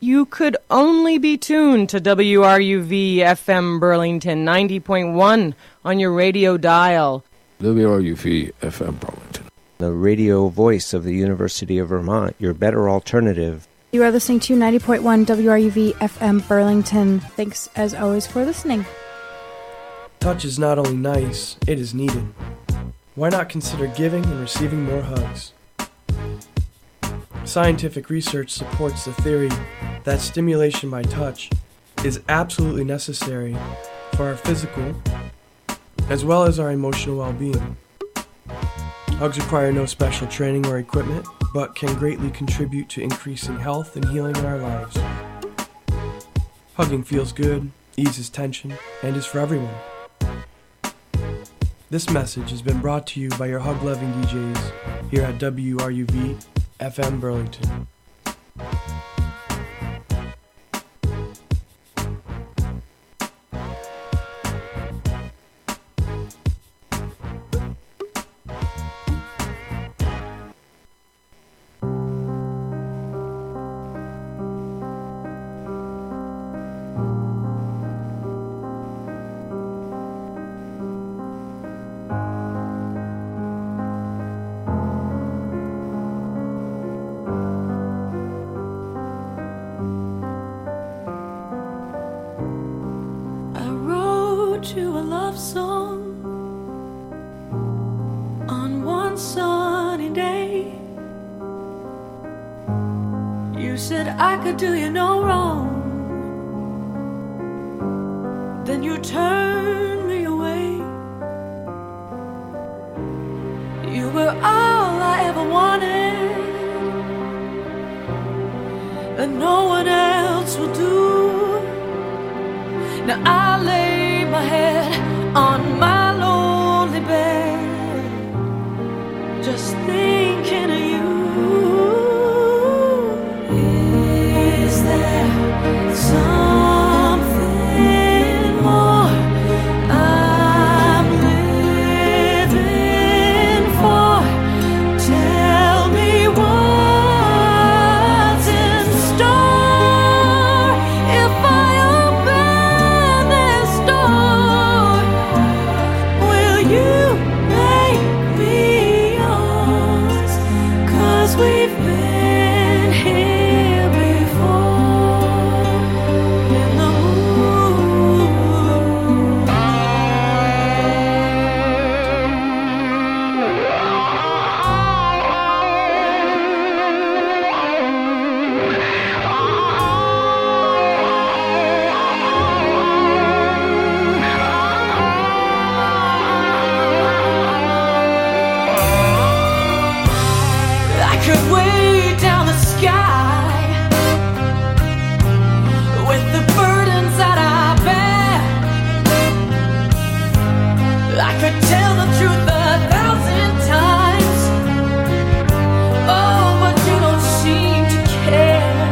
you could only be tuned to WRUV FM Burlington 90.1 on your radio dial. WRUV FM Burlington, the radio voice of the University of Vermont, your better alternative. You are listening to 90.1 WRUV FM Burlington. Thanks, as always, for listening. Touch is not only nice, it is needed. Why not consider giving and receiving more hugs? Scientific research supports the theory that stimulation by touch is absolutely necessary for our physical as well as our emotional well-being. Hugs require no special training or equipment, but can greatly contribute to increasing health and healing in our lives. Hugging feels good, eases tension, and is for everyone. This message has been brought to you by your hug-loving DJs here at WRUV FM Burlington. You a love song on one sunny day. You said I could do you no wrong, then you turned me away. You were all I ever wanted, and no one else will do. Now I lay my head on my lonely bed, just thinking of you. Is there something more I'm living for? Tell me what's in store if I open this door. Will you make me yours? 'Cause we've been here before in the moon. I could weigh down the sky with the burdens that I bear. I could tell the truth 1,000 times. Oh, but you don't seem to care.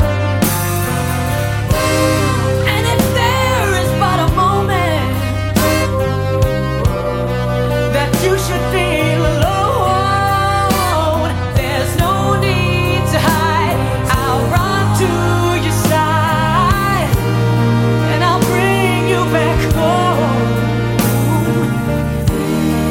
And if there is but a moment that you should feel alone, there's no need to hide. I'll run to your side and I'll bring you back home.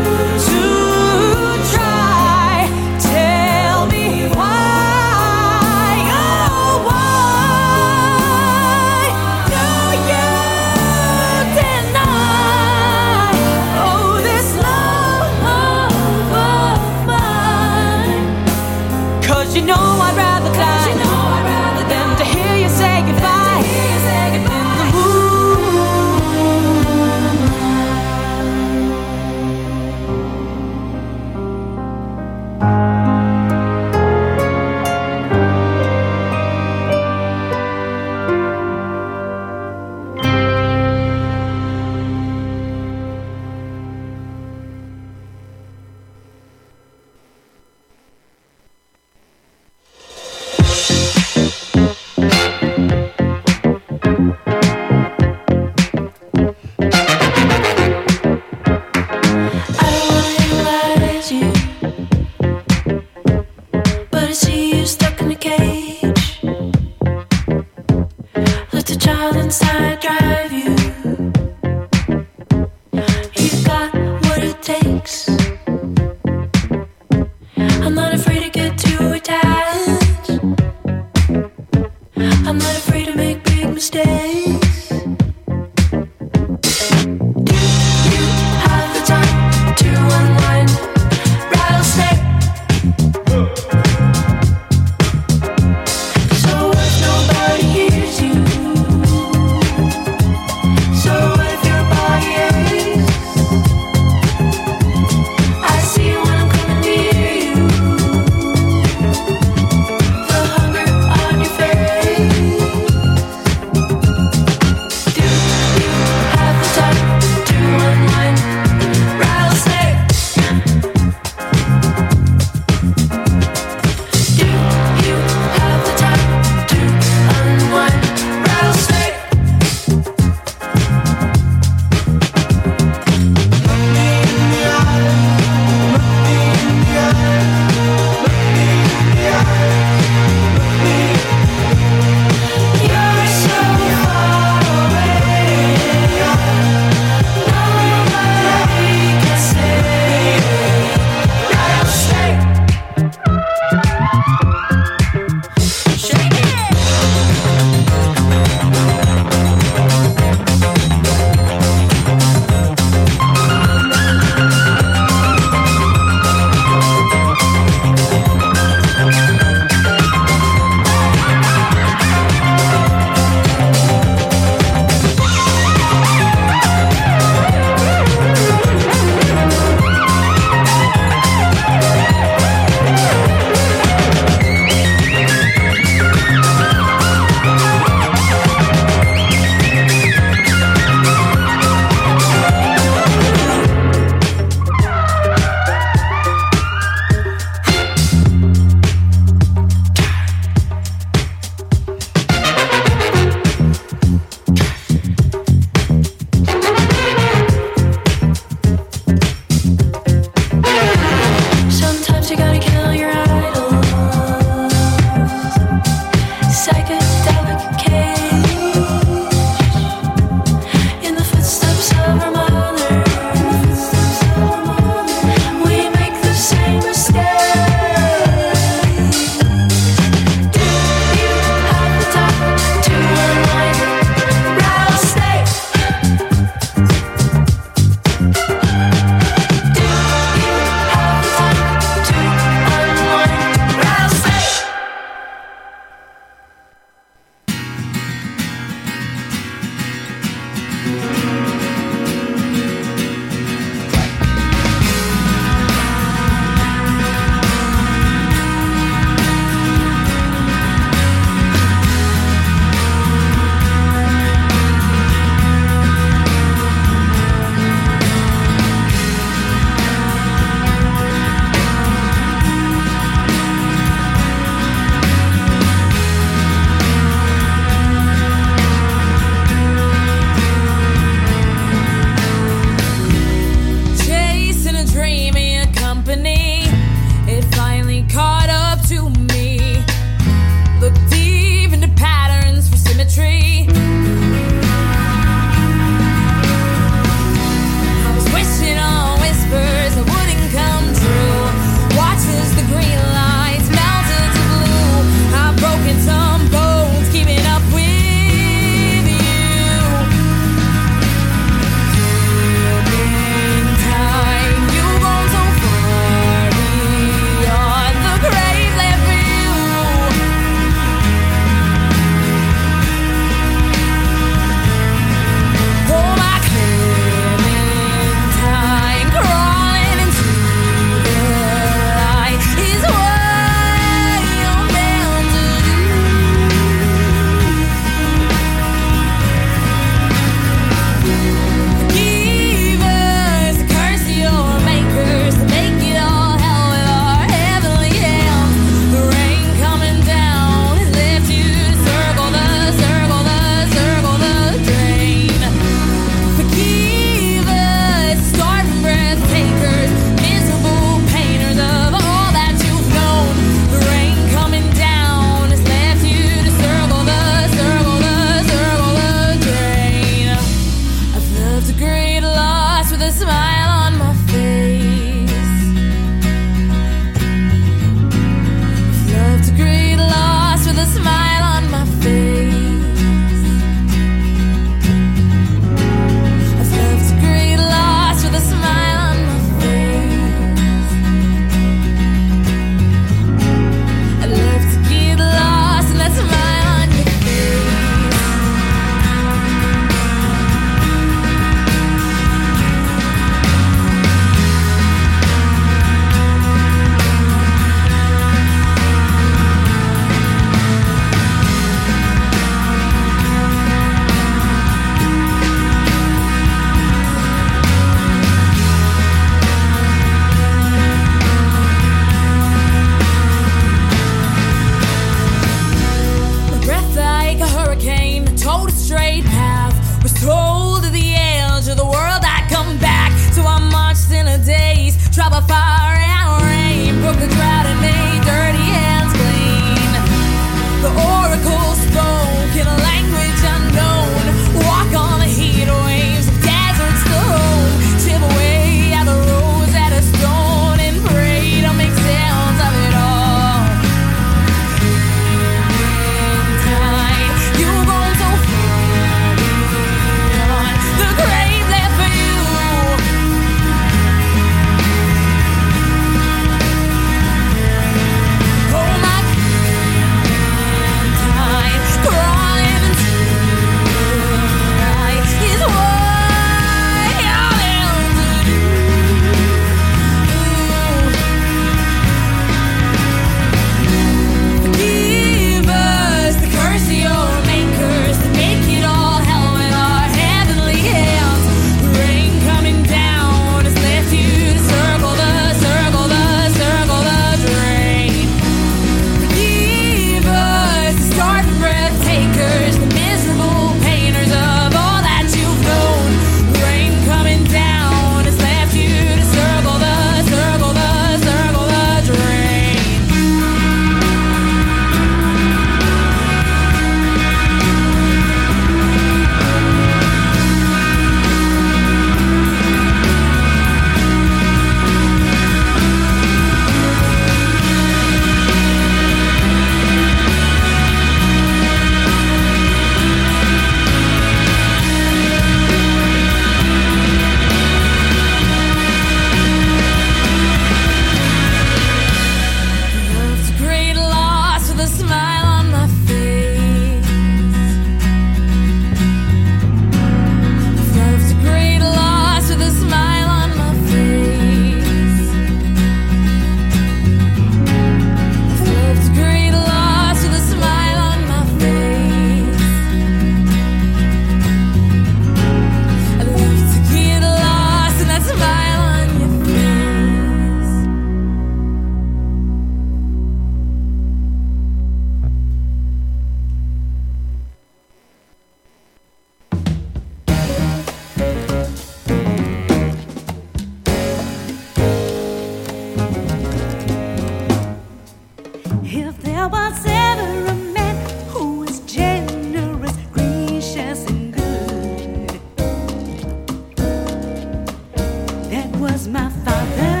was my father.